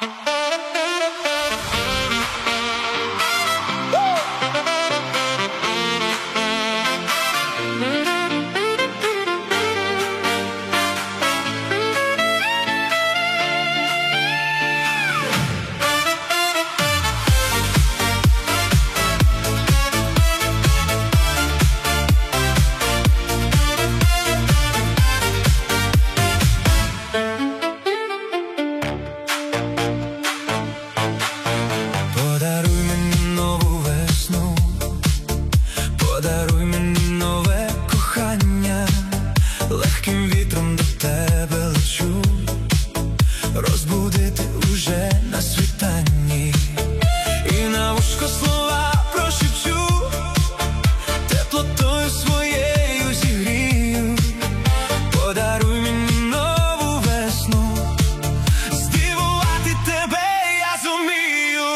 Подаруй мені нове кохання, легким вітром до тебе лечу, розбудити уже на світанні, і на вушко слова прошепчу, теплотою своєю зігрію. Подаруй мені нову весну, здивувати тебе я зумію.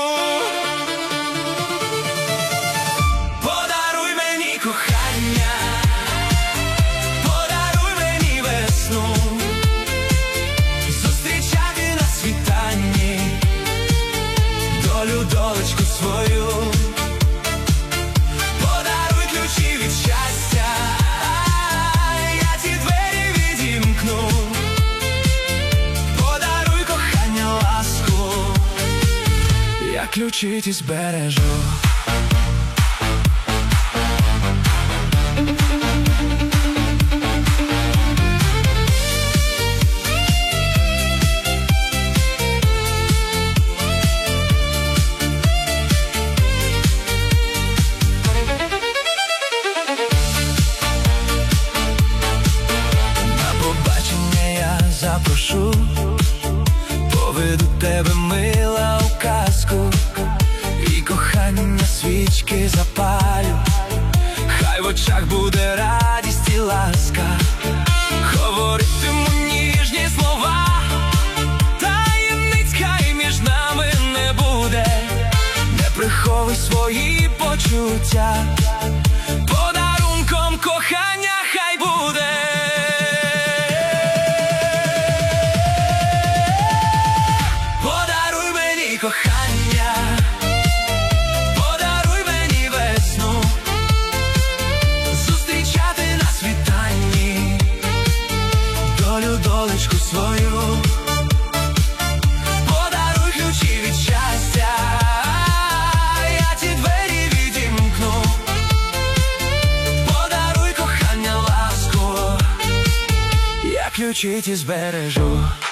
Кохання, подаруй мені весну, зустрічати на світанні, долю, долечку свою. Подаруй ключі від щастя, я ті двері відімкну. Подаруй кохання, ласку, я ключі ті збережу. Запрошу, поведу тебе, мила, у казку, і кохання свічки запалю. Хай в очах буде радість і ласка, говоритиму ніжні слова, таємниць хай між нами не буде, не приховуй свої почуття, подарунком кохання хай буде. Кохання, подаруй мені весну, зустрічати на світанні, долю, долечку свою. Подаруй ключі від щастя, я ті двері відімкну. Подаруй кохання, ласку, я ключі ті збережу.